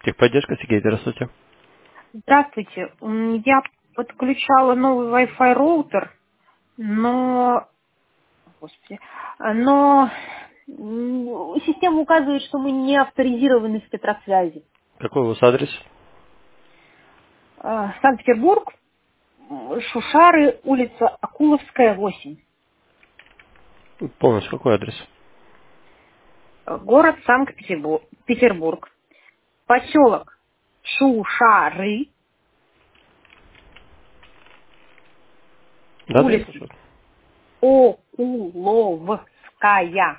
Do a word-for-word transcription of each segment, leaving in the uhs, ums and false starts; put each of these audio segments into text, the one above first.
Техподдержка, Сергей, здравствуйте. Здравствуйте. М, Я подключала новый Wi-Fi роутер, но, господи, а, но м, система указывает, что мы не авторизированы в спектросвязи. Какой у вас адрес? А, Санкт-Петербург, м, Шушары, улица Акуловская, восемь. Полностью какой адрес? А, Город Санкт-Петербург. Петербург. Поселок Шушары, Да, да, я улица слушаю. Окуловская,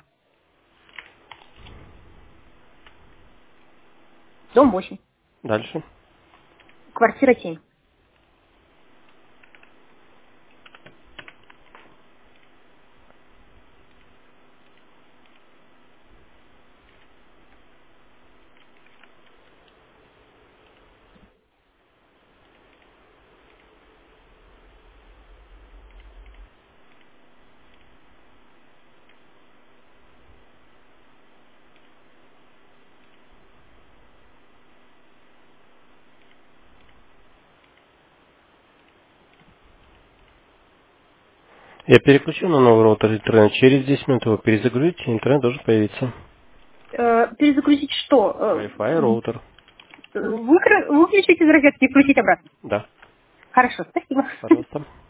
дом восемь, Дальше. квартира семь. Я переключил на новый роутер интернет. Через десять минут его перезагрузите, интернет должен появиться. Э, перезагрузить что? Wi-Fi роутер. Э, выкры- выключить из розетки и включить обратно. Да, Хорошо, спасибо. пожалуйста.